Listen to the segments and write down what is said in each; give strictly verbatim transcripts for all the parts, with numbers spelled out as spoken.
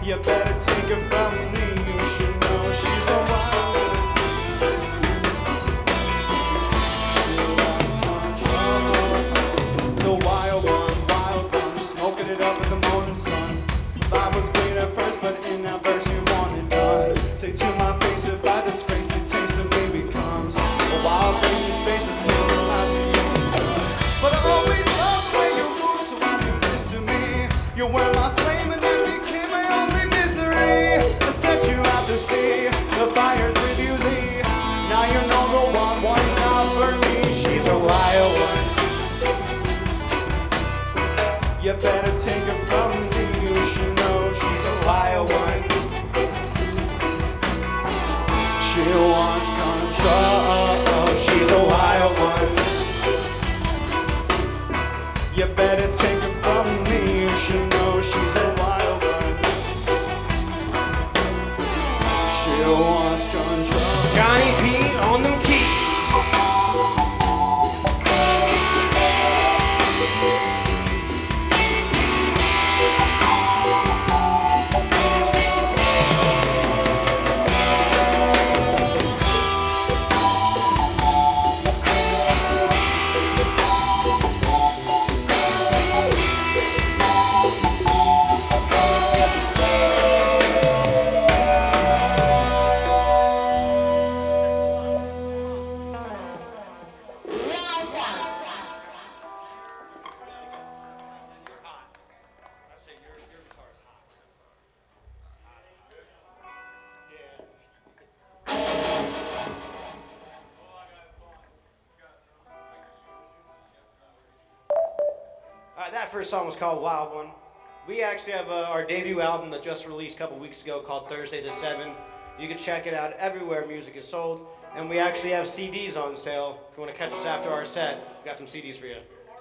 You better take it from me. You should know she's a wild one. She lost control. It's a wild one, wild one, smoking it up with the morning sun. Vibe was great at first, but in that verse you wanted none. Say to my face, if I disgrace it, taste of baby comes. A wild face in space is more than I see you. But I always love the way you move, so why do this to me? You were my flame and then became my only misery. I set you out to sea, the fires breathe you thee. Now you know the one, one's not for me. She's a wild one. You better take it from me. You should know she's a wild one. She wants control. She's a wild one. You better take it from me. You should know she's a wild one. She wants control. Johnny P on them keys. Alright, that first song was called Wild One. We actually have uh, our debut album that just released a couple weeks ago called Thursdays at seven. You can check it out everywhere music is sold. And we actually have C Ds on sale. If you want to catch us after our set, we got some C Ds for you.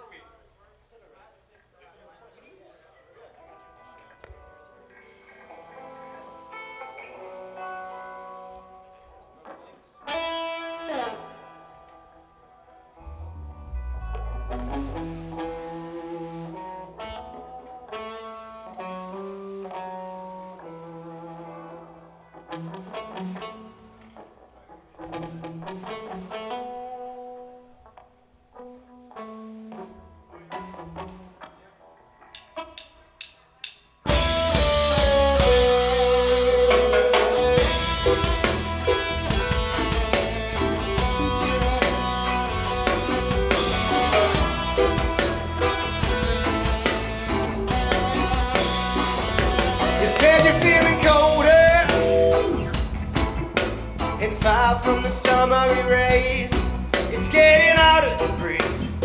From the summery rays, it's getting harder to breathe,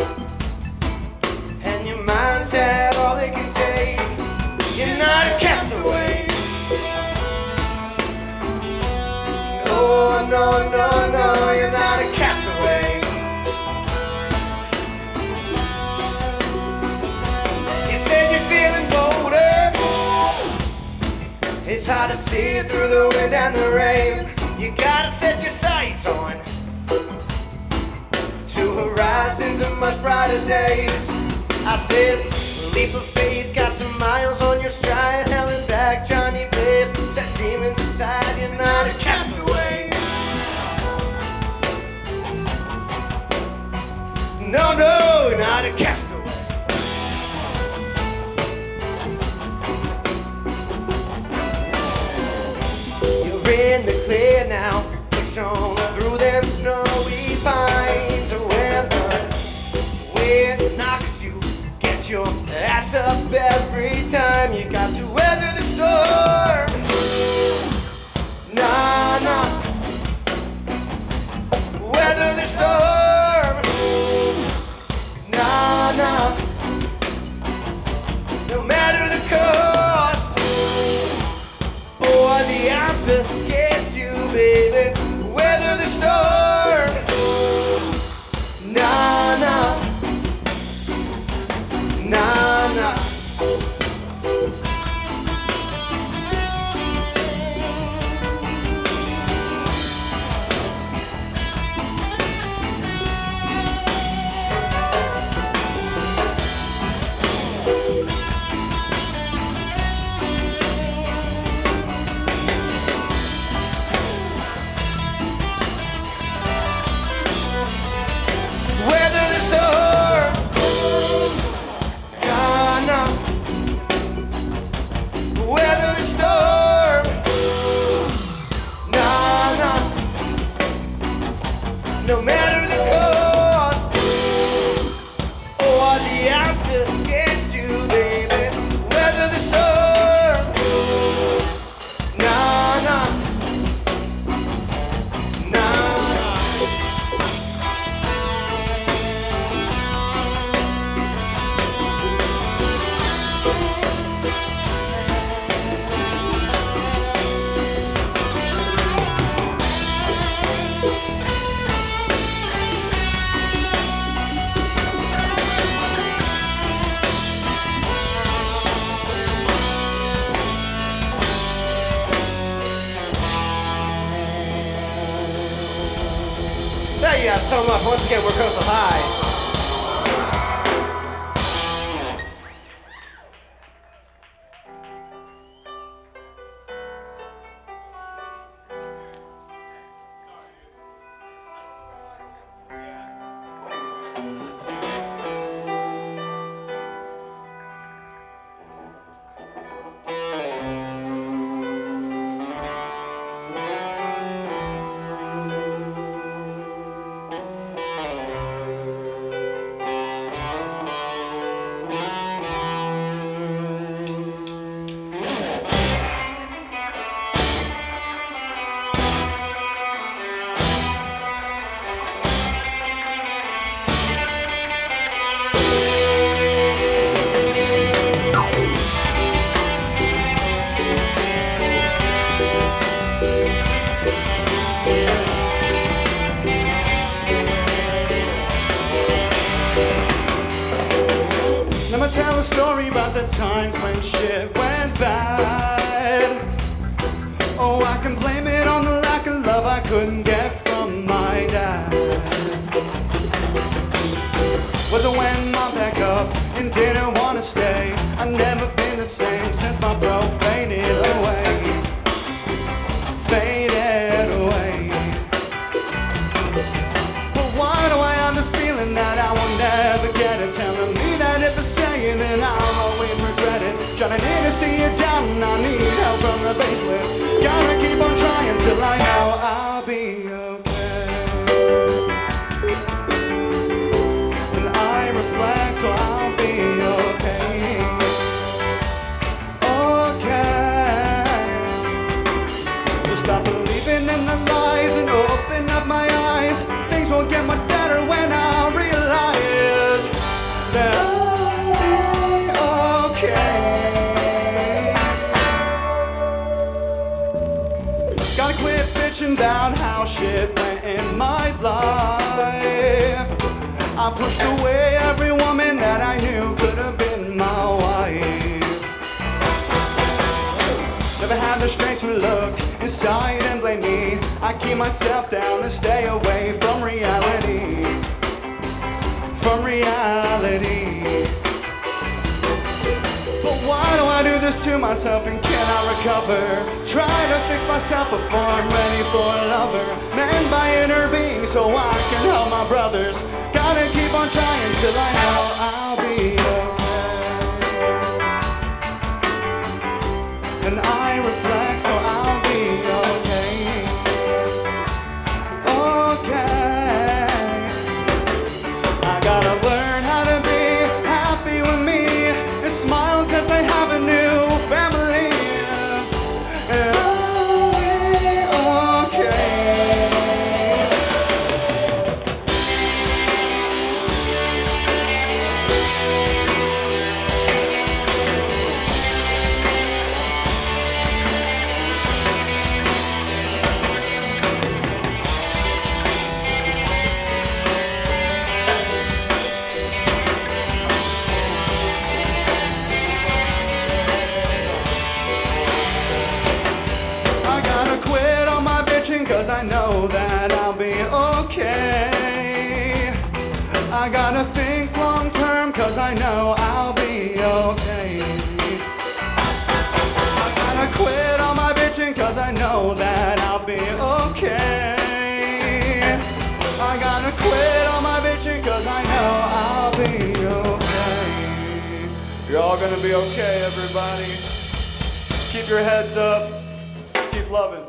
and your mind's had all they can take. You're not a castaway. No, no, no, no, you're not a castaway. You said you're feeling bolder. It's hard to see through the wind and the rain. You gotta set your sights on to horizons of much brighter days. I said, leap of faith, got some miles on your stride. Helen back, Johnny Blaze, set demons aside. You're not a castaway. No, no, you're not a castaway. In the clear now, push on through them snowy pines. When the wind knocks you, get your ass up every time. You got to weather the storm. Nah, nah. Weather the storm. Nah, nah. No matter the cost, boy, the answer gets you, baby. Weather the storm. Nah, nah. Nah, nah. guys so much. Once again, we're Coastal High. Tell a story about the times when shit went bad. Oh, I can blame it on the lack of love I couldn't get from my dad. Was it when mom packed up and didn't want to stay? I've never been the same since my bro faded away. Faded away. But why do I have this feeling that I will never get it? Telling me that if it's saying that I'll always regret it. Trying to need to see it down and I need help from the basement. Gotta keep on trying till I know I'll be okay. And I reflect so I'll be okay. Okay. So stop believing in the lies and open up my eyes. Things won't get much better when I realize that about how shit went in my life. I pushed away every woman that I knew could have been my wife. Never had the strength to look inside and blame me. I keep myself down and stay away from reality. From reality. But why do I do this to myself and cannot recover? Try to fix myself before I'm ready for a lover. Man by inner being so I can help my brothers. Gotta keep on trying till I know I'll be okay. And I reflect so I'll be okay. Okay. I gotta learn how to be happy with me. Smile cause I have a new family. And I'll be okay. Cause I know that I'll be okay. I gotta think long term cause I know I'll be okay. I gotta quit all my bitching cause I know that I'll be okay. I gotta quit all my bitching cause I know I'll be okay. You're all gonna be okay, everybody. Keep your heads up. Keep loving.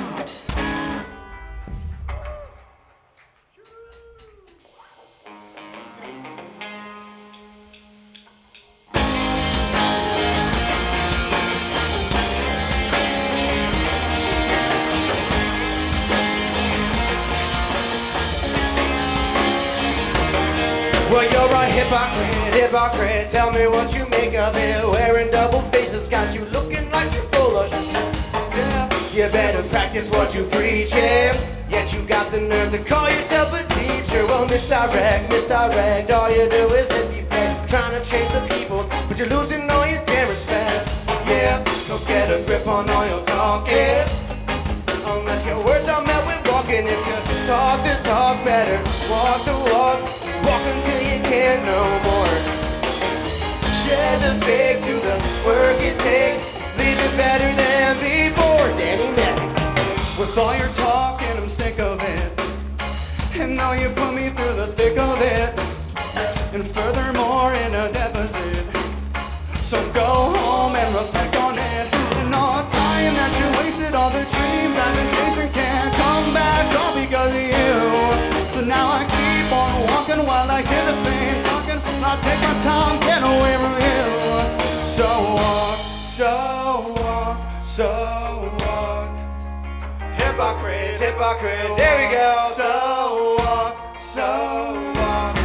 Well, you're a hypocrite, hypocrite. Tell me what you make of it. Wearing double faces got you looking like you're full of shit. Yeah, you better practice what you preach, yeah. Yet you got the nerve to call yourself a teacher. Well, misdirect, misdirect. All you do is empty fake. Trying to change the people, but you're losing all your damn respect. Yeah, so get a grip on all your talking. Unless your words are met with walking. If you're talk the talk better, walk the walk, walk until you can't no more. Shed the fake, do the work it takes, leave it better than before. Danny Mac. With all your talking, I'm sick of it. And now you put me through the thick of it. And furthermore in a deficit. So go home and reflect on it. And all the time that you wasted, all the dreams I've been chasing can't come back all because of you. So now I keep on walking while I hear the pain talking. I'll take my time, get away from you. So walk, so walk, so walk. Hypocrites, hypocrites, there we go. So walk, so walk.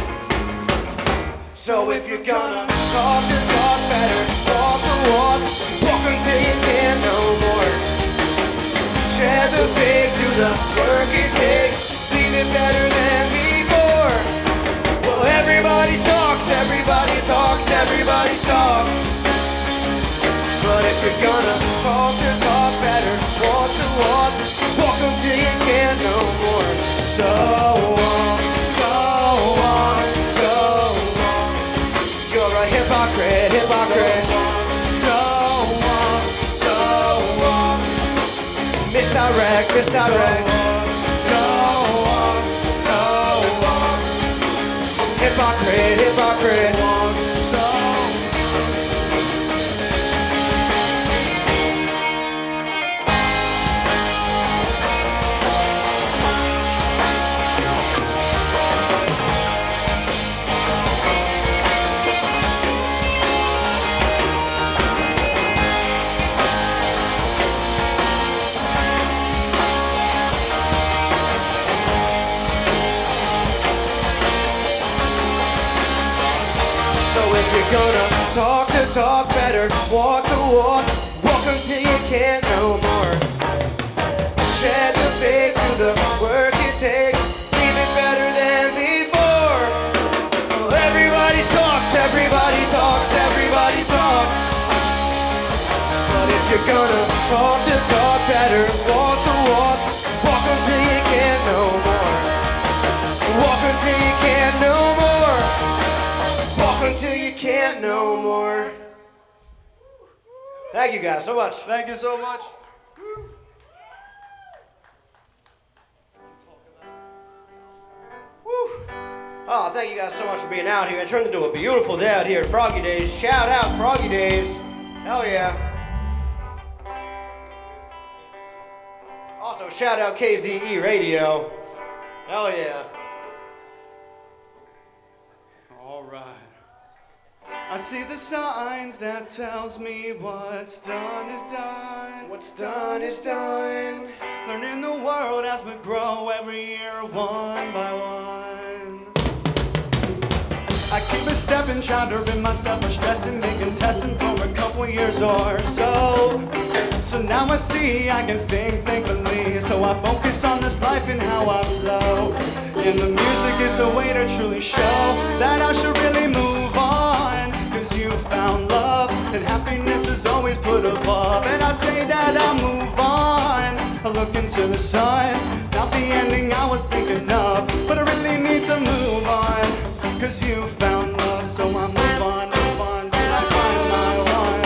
So if you're gonna talk the talk better, walk the walk, walk until you can't no more. Share the fake, do the work it takes, leave it better than before. Well, everybody talks, everybody talks, everybody talks. But if you're gonna talk the talk better, walk the walk, walk until you can't no more. So walk, so walk, so walk. You're a hypocrite, hypocrite. So walk, so walk. Misdirect, misdirect. So walk, so walk. Hypocrite, hypocrite. So if you're gonna talk the talk better, walk the walk, walk until you can't no more. Shed the fake, do the work it takes, leave it better than before. Well, everybody talks, everybody talks, everybody talks. But if you're gonna talk the talk better, walk the walk, walk until you can't no more. Walk until you can't no more. Walk until you can't no more. Thank you guys so much. thank you so much. Woo. Oh, thank you guys so much for being out here. It turned into a beautiful day out here at Froggy Days. Shout out Froggy Days. Hell yeah. Also, shout out K Z E Radio. Hell yeah. All right. I see the signs that tells me what's done is done. What's done is done. Learning the world as we grow every year, one by one. I keep a step and try to rid myself of stress and making testing for a couple years or so. So now I see I can think thankfully. So I focus on this life and how I flow. And the music is a way to truly show that I should really move on. Cause you found love and happiness is always put above. And I say that I'll move on. I look into the sun. It's not the ending I was thinking of, but I really need to move on. Cause you found love, so I move on, move on till I find my one.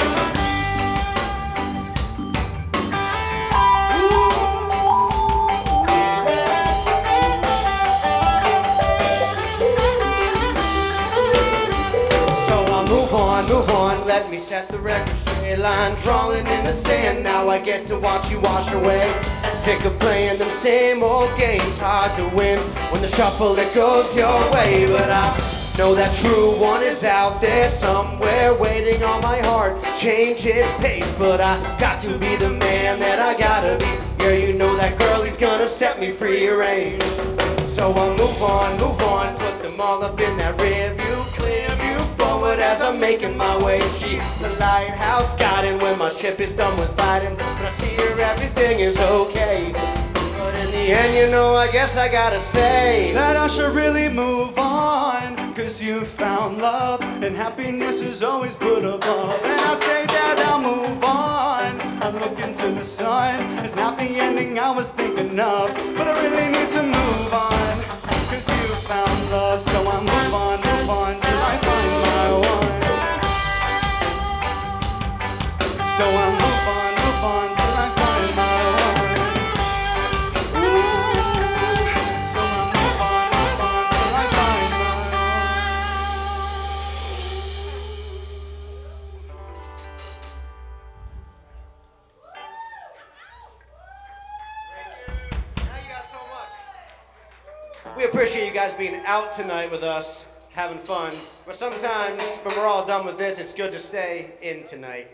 So I move on, move on, let me set the record straight. Line drawing in the sand, now I get to watch you wash away. Sick of playing them same old games, hard to win when the shuffle it goes your way. But I know that true one is out there somewhere waiting on my heart. Change his pace, but I got to be the man that I gotta be. Yeah, you know that girl, he's gonna set me free range. So I'll move on, move on, put them all up in that rear view, clear view forward as I'm making my way. She's the lighthouse guiding when my ship is done with fighting. But I see her, everything is okay. But in the end, you know, I guess I gotta say that I should really move on. Cause you found love and happiness is always put above. And I say that I'll move on. I look into the sun. It's not the ending I was thinking of, but I really need to move on. We appreciate you guys being out tonight with us, having fun. But sometimes, when we're all done with this, it's good to stay in tonight.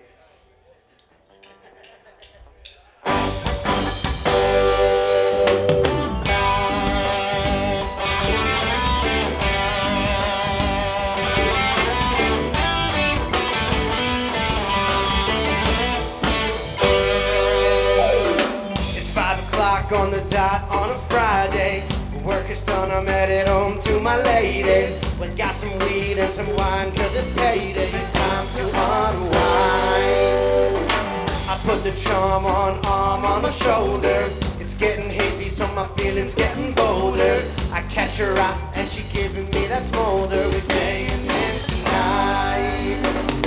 It's five o'clock on the dot on a Friday. Work is done, I'm headed home to my lady. We got some weed and some wine, cause it's payday. It's time to unwind. I put the charm on, arm on my shoulder. It's getting hazy, so my feelings getting bolder. I catch her eye, and she giving me that smolder. We're staying in tonight.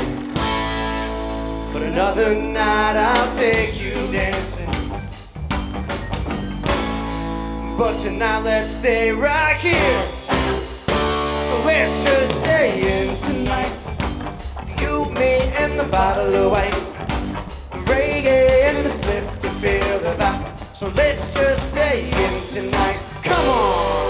But another night I'll take you dancing. But tonight let's stay right here. So let's just stay in tonight. You, me, and the bottle of white, the reggae and the split to feel the vibe. So let's just stay in tonight. Come on.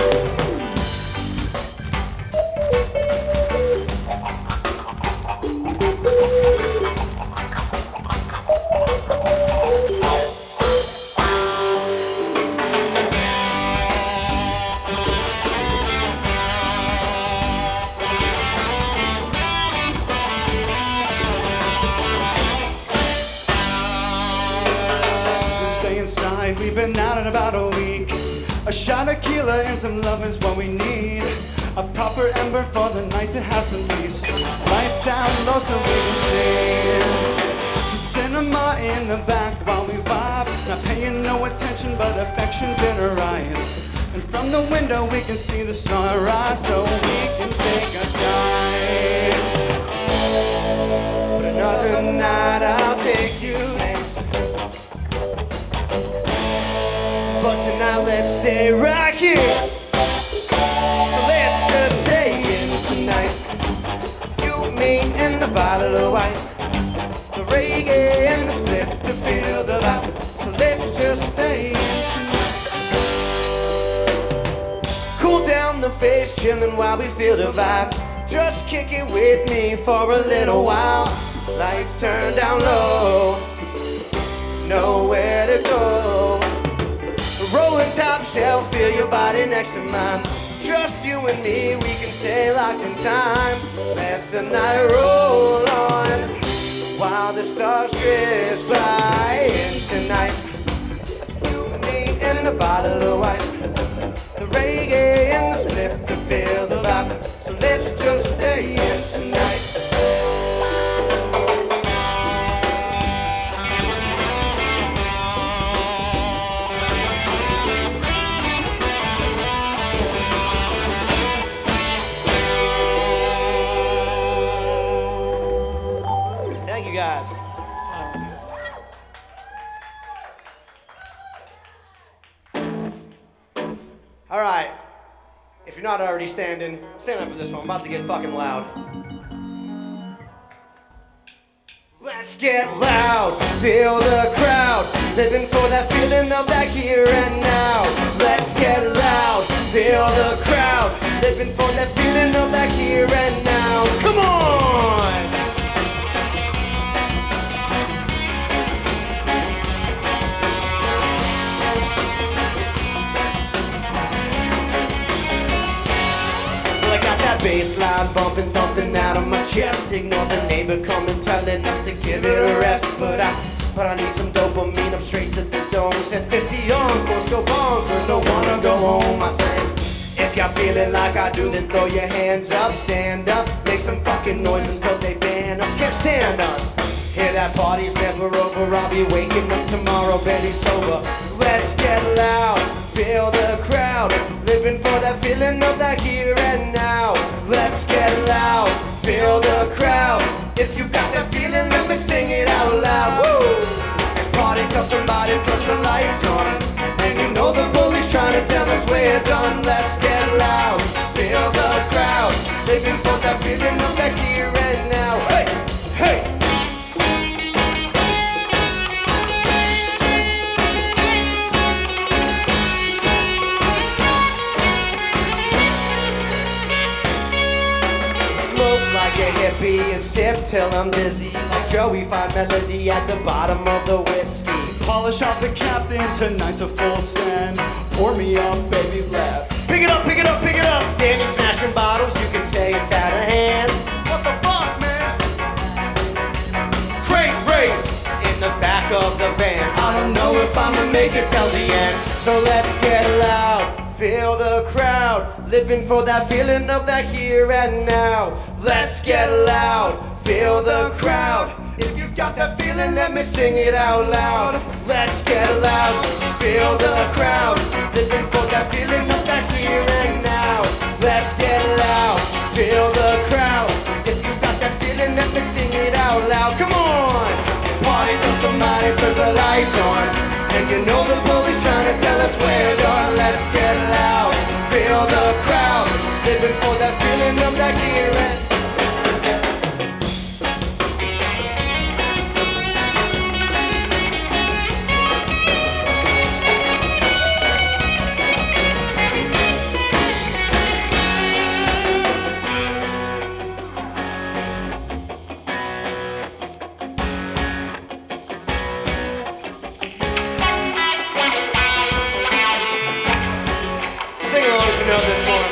We've been out in about a week. A shot of tequila and some love is what we need. A proper ember for the night to have some peace. Lights down low so we can see. Some cinema in the back while we vibe. Not paying no attention but affection's in her eyes. And from the window we can see the sunrise, so we can take our time. But another night I'll take you dancing. But tonight let's stay right here. So let's just stay in tonight. You, me, and the bottle of wine, the reggae and the spliff to feel the vibe. So let's just stay in tonight. Cool down the bass, chillin' while we feel the vibe. Just kick it with me for a little while. Lights turn down low, nowhere to go. Rolling top shelf, feel your body next to mine. Just you and me, we can stay locked in time. Let the night roll on while the stars drift by. And tonight, you, me, and a bottle of wine, the reggae and the spliff to feel the vibe. So let's just stay in tonight. Guys. All right, if you're not already standing, stand up for this one. I'm about to get fucking loud. Let's get loud, feel the crowd, living for that feeling of that here and now. Let's get loud, feel the crowd, living for that feeling of that here and now. Come on! Bass line bumping, thumping out of my chest. Ignore the neighbor coming, telling us to give it a rest. But I, but I need some dopamine. I'm straight to the dome. Said fifty uncles go bonkers, don't wanna go home. I say, if y'all feeling like I do, then throw your hands up, stand up, make some fucking noise until they ban us. Can't stand us. Hear that party's never over. I'll be waking up tomorrow, barely sober. Let's get loud, feel the crowd, living for that feeling of that here and now. Let's get loud, feel the crowd. If you got that feeling, let me sing it out loud. Woo! Party till somebody turns the lights on, and you know the police trying to tell us we're done. Let's get loud, feel the crowd, living for that feeling of that here and now. Hey, hey. be and sip till I'm dizzy. Like Joey, find melody at the bottom of the whiskey. Polish off the captain, tonight's a full send. Pour me up, baby, let's Pick it up, pick it up, pick it up. Damn, you're smashing bottles, you can say it's out of hand. What the fuck, man? Crate race in the back of the van. I don't know if I'ma make it till the end. So let's get loud, feel the crowd, living for that feeling of that here and now. Let's get loud, feel the crowd. If you got that feeling, let me sing it out loud. Let's get loud, feel the crowd, living for that feeling of that here and now. Let's get loud, feel the crowd. If you got that feeling, let me sing it out loud. Come on! Party till somebody turns the lights on. And you know the police trying to tell us we're done. Let's get loud, feel the crowd, living for that feeling of that here and know this one.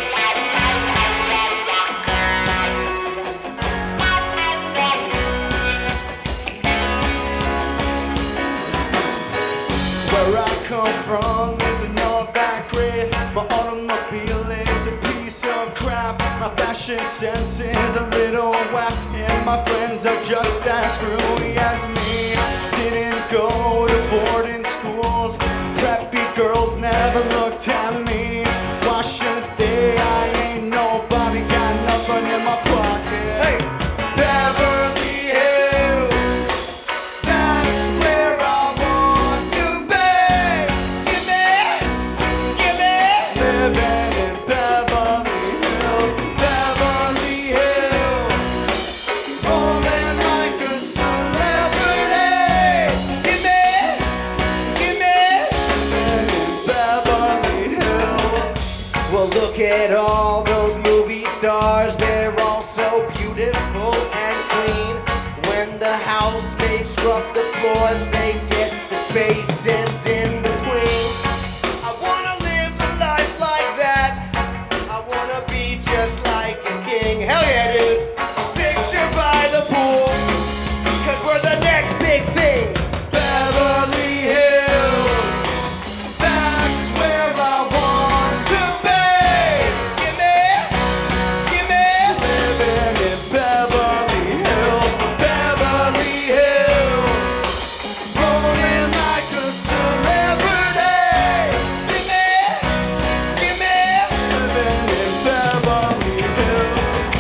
Where I come from isn't all that great. My automobile is a piece of crap. My fashion sense is a little whack. And my friends are just as screwy as me. Didn't go to boarding schools. Preppy girls never looked at me. Why should they? I ain't nobody, got nothing in my pocket. Hey, Beverly Hills, that's where I want to be. Give me, give me. Living in Beverly Hills, Beverly Hills. Rolling like a celebrity. Give me, give me. Living in Beverly Hills. Well, look at all those movie stars. They're all so beautiful and clean. When the housemaid scrub the floors, they get the spaces in between. I wanna live a life like that. I wanna be just like a king. Hell yeah, dude. Picture by the pool. Cause we're the next big thing. Beverly Hills, That's where I want to be. Give me, give me. living in Beverly Hills, Beverly Hills. Rolling like a celebrity. Give me, give me. Living in Beverly Hills.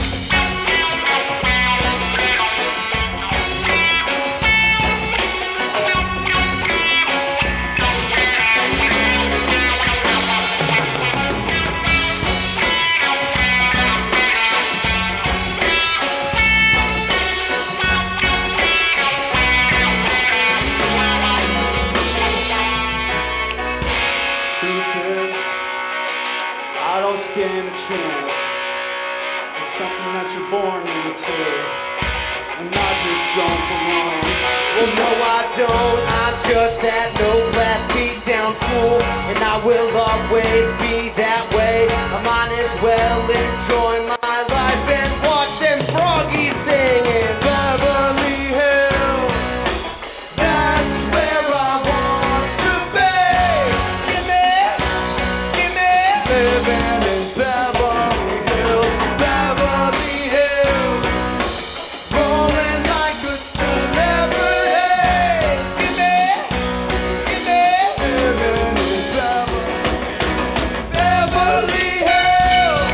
Truth is, I don't stand a chance. It's something that you're born into, and I just don't belong. Well, no, I don't. I'm just that no-class beat-down fool, and I will always be that way. I might as well enjoy my life and watch them froggies singing. Beverly Hills, That's where I want to be. Give me, give me. living in Beverly Hills, Beverly Hills. Rolling like a celebrity. Give me, give me. Living in Beverly Beverly Hills.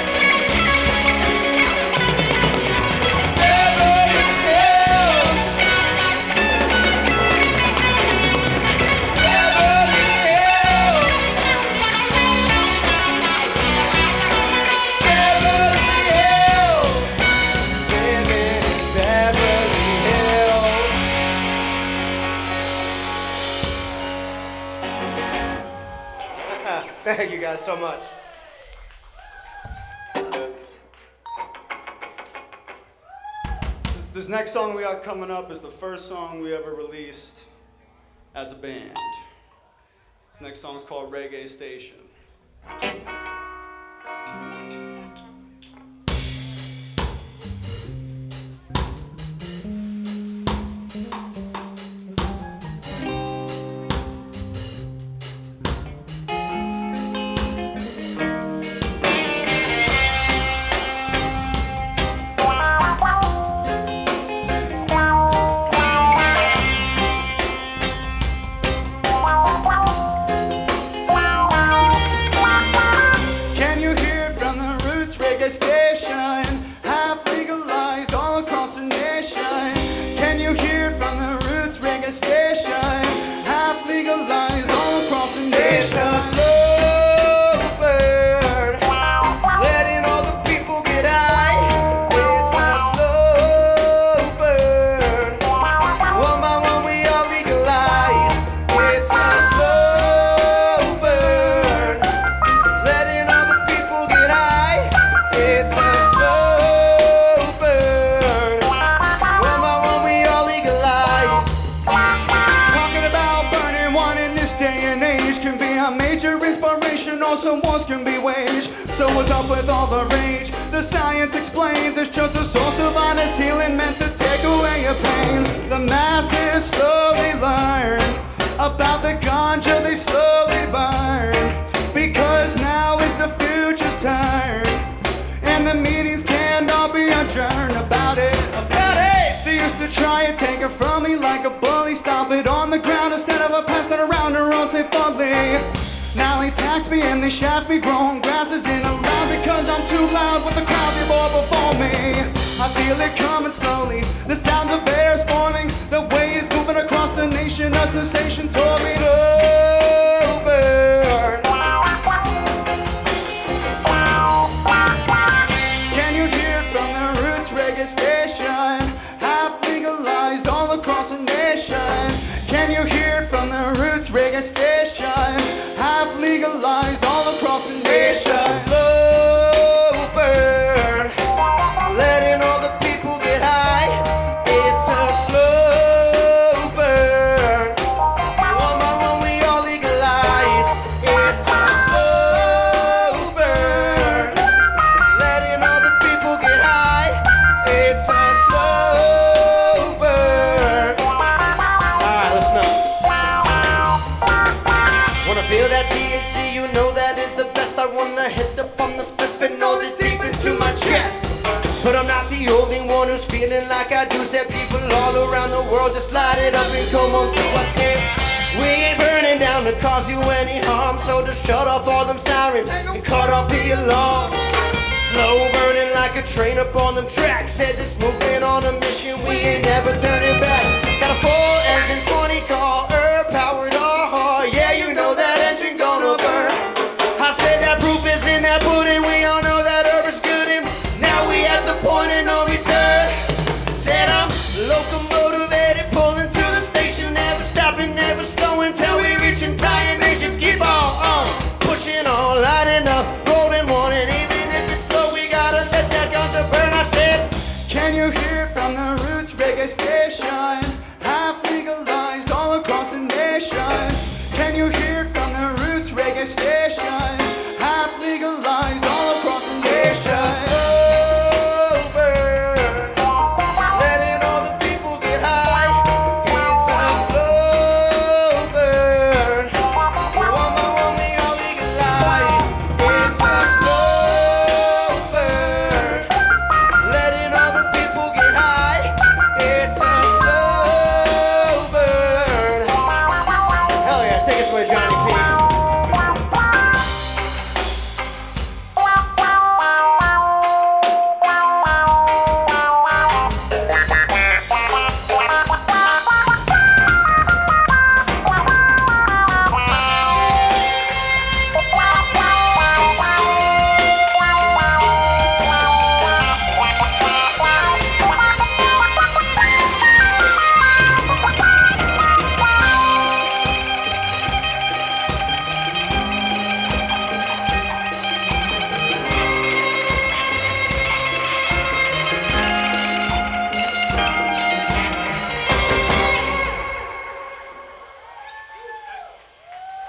Beverly Hills. Beverly Hills. Beverly Hills. Living in Beverly Hills. Thank you guys so much. This next song we got coming up is the first song we ever released as a band. This next song is called Reggae Station. Station, half legalized all across the nation. Can you hear it from the roots? Reggae station, half legalized all across the nation. It's a slow burn, letting all the people get high. It's a slow burn, one by one we all legalize. It's a slow burn, letting all the people get high. It's a slow burn, one by one we all legalize. Talking about burning one in this day and age can be a major inspiration, also wars can be waged. So what's up with all the rage? The science explains it's just a source of honest healing meant to take away your pain. The masses slowly learn about the ganja they slowly burn, because now is the future's turn. And the meetings can't all be adjourned about it, about it. They used to try and take it from me like a bully, stomp it on the ground instead of a pass it around and rotate fully. Now they tax me and they shaft me, growing grasses in a round because I'm too loud with the crowd they bore before me. I feel it coming slowly, the sounds of bears forming, the waves moving across the nation, a sensation tore me. Slow burn. Reggae station, half legalized all across the nation. Can you hear it from the roots? Reggae station, half legalized all across the nation. It's a slow burn, letting all the people get high. It's a slow burn, one by one we all legalize. It's a slow burn, letting all the people get high. It's a slow burn. Alright, listen up. Wanna feel that T H C, you know that is the best. I wanna hit upon the spliff and know it deep into my chest. But I'm not the only one who's feeling like I do. Said people all around the world just light it up and come on through. I said, we ain't burning down to cause you any harm, so just shut off all them sirens and cut off the alarm. Slow burning like a train up on them tracks. Said this movement on a mission, we ain't never turning back. Got a four engine twenty car, herb powered all. Yeah, you know that engine gonna burn. I said that proof is in that pudding. We all know that herb is good, and now we at the point of no return. Said I'm locomotivated, pulling to the station, never stopping, never slowing till we reach entire nations. Keep on, on pushing on, lighting up, rolling one, and even if it's slow, we gotta let that ganja burn. I said, can you hear it from the roots? Reggae station,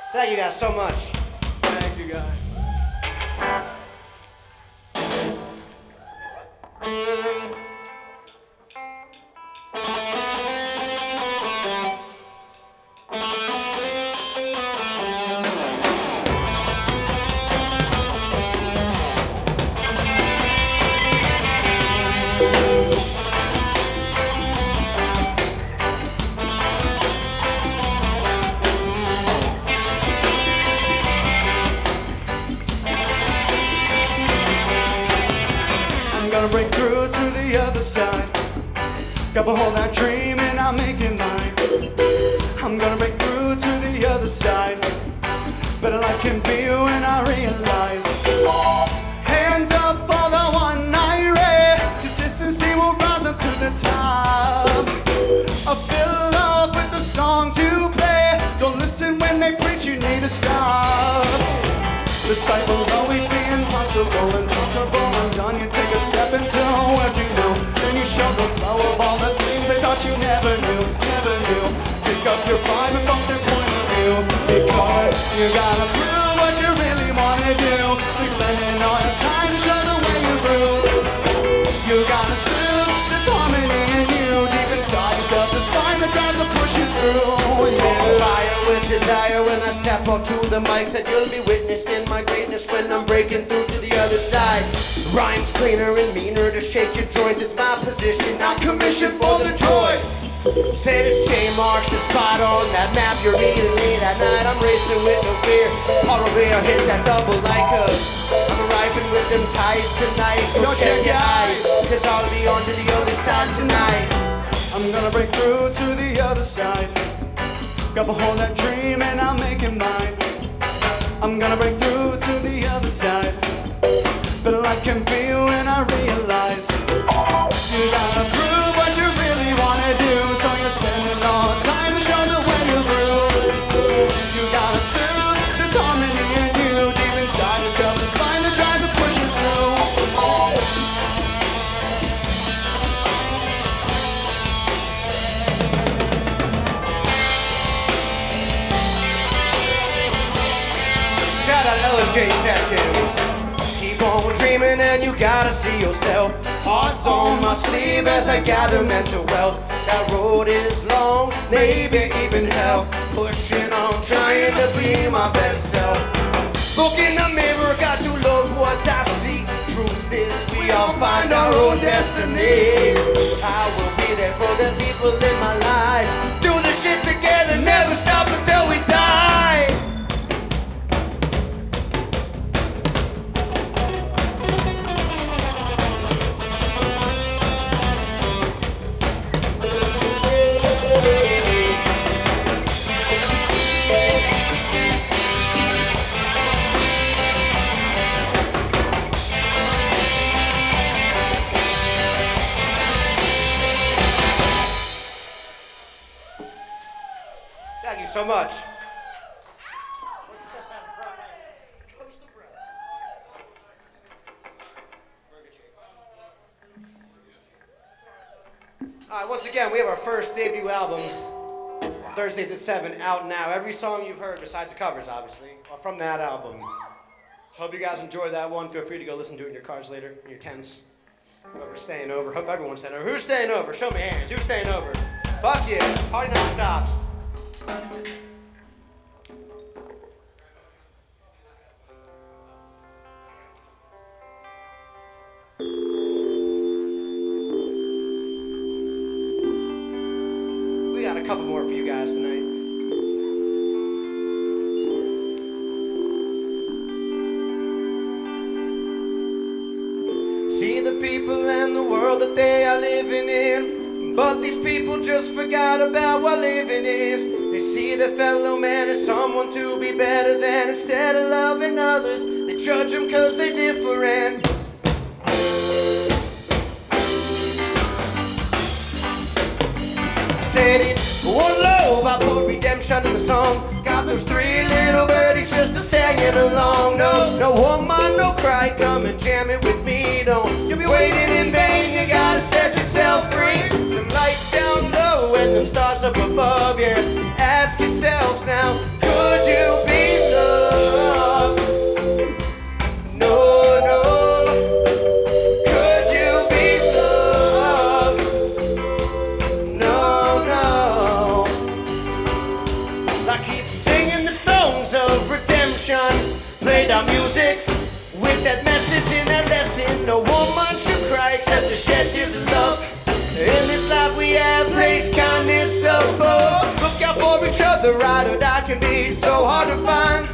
Thank you guys so much. Thank you guys. I'm gonna break through to the other side. Grab a hold of that dream and I'll make it mine. I'm gonna break through to the other side. Better life can be when I realize. Hands up for the one I read. Consistency will rise up to the top. I fill up with the songs you play. Don't listen when they preach, you need to stop. The sight will always be impossible, impossible undone. You take a step into what you know, then you show the flow of all the things they thought you never knew, never knew. Pick up your vibe and from their point of view, because you gotta prove what you really wanna do. So you're spending all your time to show the way you grew. You gotta still this harmony in you, deep inside yourself. This find the drive to push you through. Yeah. Fire with desire when I step onto the mic. Said you'll be witnessing my greatness when I'm breaking through to the other side. Rhymes cleaner and meaner to shake your joints. It's my position, not commission for the joy. Said it's J marks the spot on that map. You're reading late at night. I'm racing with no fear. Auto rear hit that double like a. I'm arriving with them tides tonight. Don't check your eyes, cause I'll be on to the other side tonight. I'm gonna break through to the other side. Grab a hold of that dream and I'll make it mine. I'm gonna break through to the other side. But life can be when I realize. You gotta prove what you really wanna do. So you're spending all the time to show the way you grew. You gotta soothe this harmony in you. Deep inside yourself is find the drive to push you through. Shout out L J Sessions. Keep on dreaming and you gotta see yourself. Heart on my sleeve as I gather mental wealth. That road is long, maybe even hell. Pushing on, trying to be my best self. Look in the mirror, got to love what I see. Truth is, we all find our own destiny. I will be there for the people in my life. Do the shit together, never stop until we die. Thank you so much. All right, once again, we have our first debut album, Thursdays at seven, out now. Every song you've heard, besides the covers, obviously, are from that album. So hope you guys enjoyed that one. Feel free to go listen to it in your cars later, in your tents. Whoever's staying over. Hope everyone's staying over. Who's staying over? Show me hands. Who's staying over? Fuck yeah. Party never stops. We got a couple more for you guys tonight. See the people and the world that they are living in, but these people just forgot about what living is. They see their fellow man as someone to be better than. Instead of loving others, they judge them cause they're different. Said it, one love, I put redemption in the song. Got those three little birdies just a singing along. No, no woman, no cry, come and jam it with me. Don't you'll be waiting in vain, you gotta set yourself free. Them lights down low and them stars up above, yeah. Ask yourselves now, could you be I keep singing the songs of redemption. Played our music with that message and that lesson. No woman should cry except to shed tears of love. In this life we have placed kindness above. Look out for each other, ride or die can be so hard to find.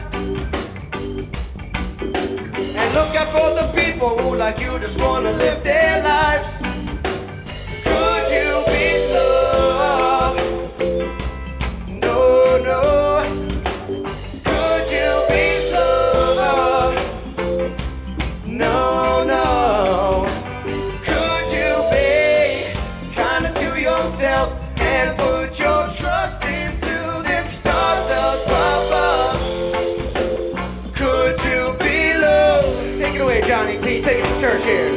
And look out for the people who like you just wanna live their lives. Could you be loved? No, no. Could you be loved? No, no. Could you be kinda to yourself and put your trust into them stars above? Could you be loved? Take it away, Johnny P. Take it to church here.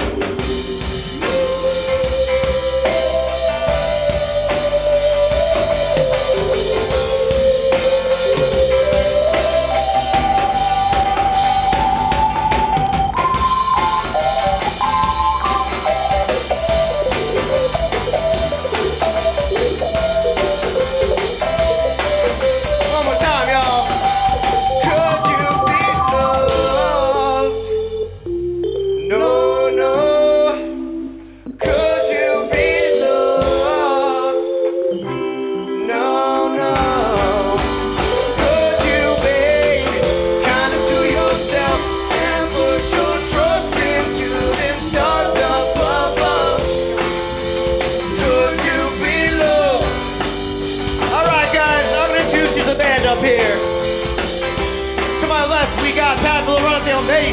On bass.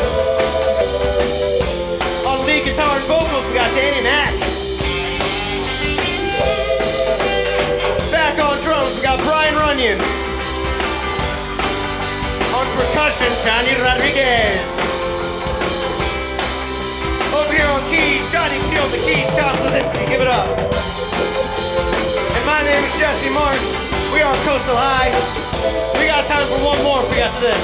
On lead guitar and vocals, we got Danny Mac. Back on drums, we got Brian Runyon. On percussion, Johnny Rodriguez. Over here on keys, Johnny Keel the keys, Tom Blazinski, give it up. And my name is Jesse Marks. We are Coastal High. We got time for one more if we got to this.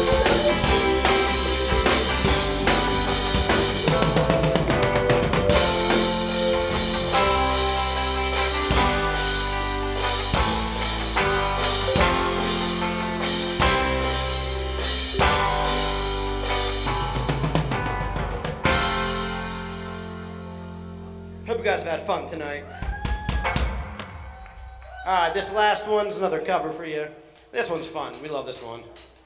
Hope you guys have had fun tonight. All right, this last one's another cover for you. This one's fun. We love this one.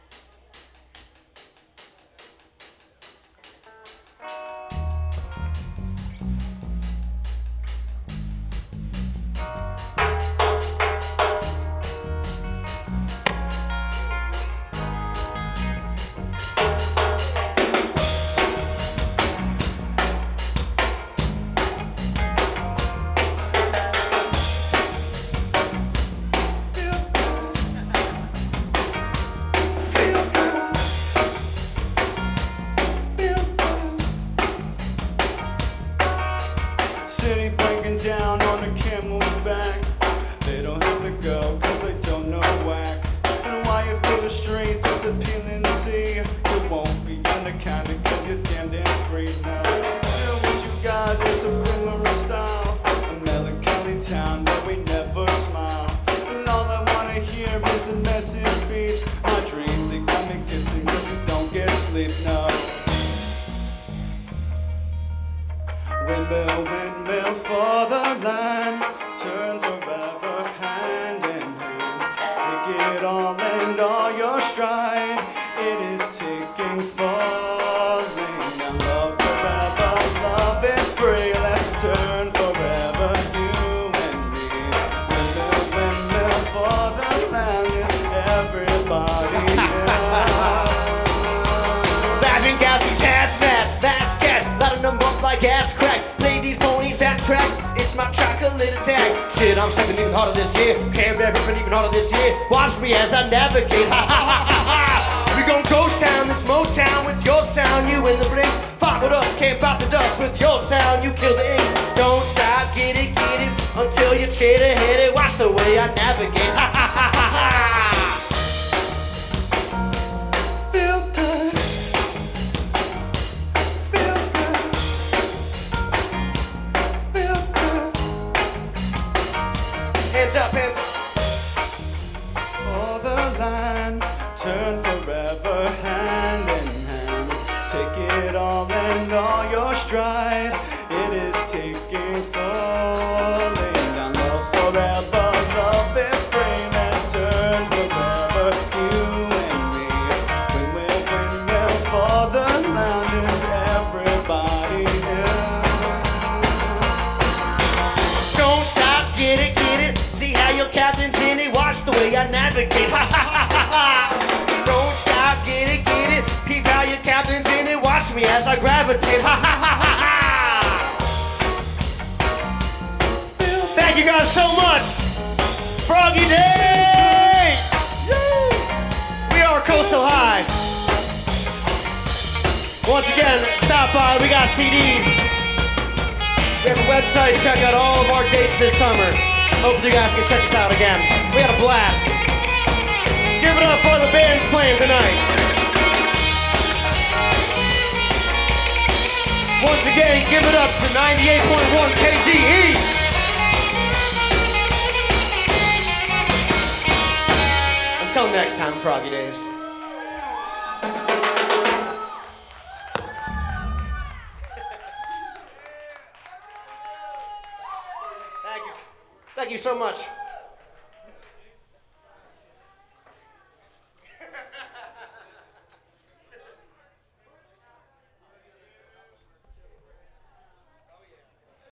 Windmill, windmill for the land, turn forever hand in hand. Take it all and all your stride, it is ticking, falling. Now love forever, love is free, let's turn forever, you and me. Windmill, windmill for the land, is everybody down. Laughing gas, these hazmats, basket, letting them up like ass crack. Ladies, ponies, at track, it's my chocolate attack. Shit, I'm stepping even harder this year. Can't rap ripping even harder this year. Watch me as I navigate. Ha ha ha ha ha. We gon' ghost town, this Motown with your sound, you in the blink. Fight with us, can't bite the dust with your sound, you kill the ink. Don't stop, get it, get it, until you cheddar hit it. Watch the way I navigate. Ha ha ha ha ha. Feel good. Feel good. Feel good. Hands up, hands up. the gate. Ha ha ha ha ha. Don't stop, get it, get it. Peep how your captain's in it. Watch me as I gravitate. Ha ha ha ha ha. Thank you guys so much. Froggy Day. We are Coastal High. Once again, stop by. We got C Ds. We have a website. Check out all of our dates this summer. Hopefully you guys can check us out again. We had a blast. Give it up for the bands playing tonight. Once again, give it up for ninety-eight point one K G E. Until next time, Froggy Days. Thank you. Thank you so much.